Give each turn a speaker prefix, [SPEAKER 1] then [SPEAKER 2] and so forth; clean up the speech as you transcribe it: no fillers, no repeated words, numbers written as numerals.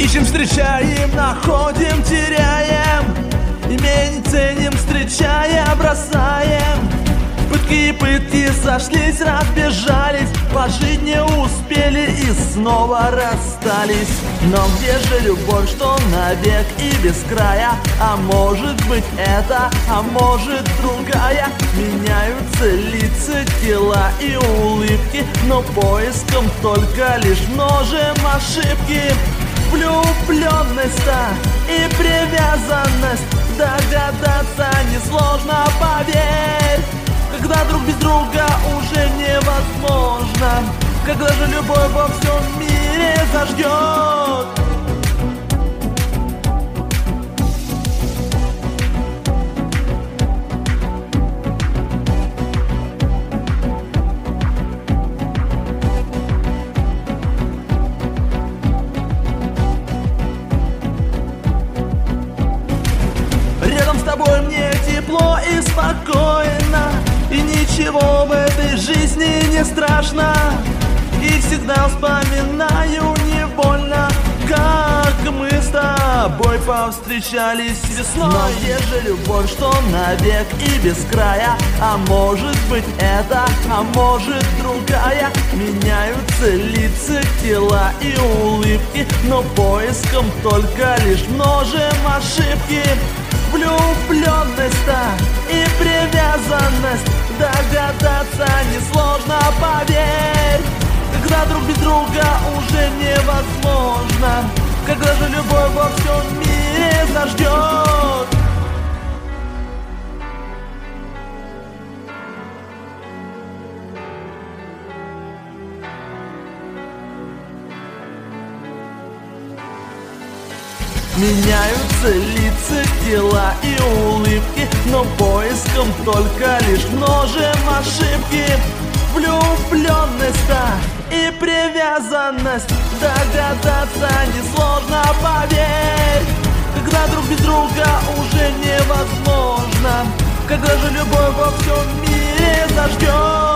[SPEAKER 1] Ищем, встречаем, находим, теряем. Имеем, ценим, встречая, бросаем. Пытки и пытки сошлись, разбежались. Пожить не успели и снова расстались. Но где же любовь, что навек и без края? А может быть это, а может другая? Меняются лица, тела и улыбки, но поиском только лишь множим ошибки. Влюбленность и привязанность, догадаться несложно, поверь. Когда друг без друга уже невозможно, когда же любовь во всем мире зажгет. Рядом с тобой мне тепло и спокойно, и ничего в этой жизни не страшно. И всегда вспоминаю невольно, как мы с тобой повстречались весной. Но где же любовь, что навек и без края? А может быть это, а может другая? Меняются лица, тела и улыбки, но поиском только лишь множим ошибки. Влюбленность и привязанность, догадаться несложно, поверь. Когда друг без друга уже невозможно, когда же любовь во всем мире зажгет. Меняются лица, тела и улыбки, но поиском только лишь множим ошибки. Влюбленность и привязанность, догадаться несложно, поверь. Когда друг без друга уже невозможно, когда же любовь во всем мире зажгет.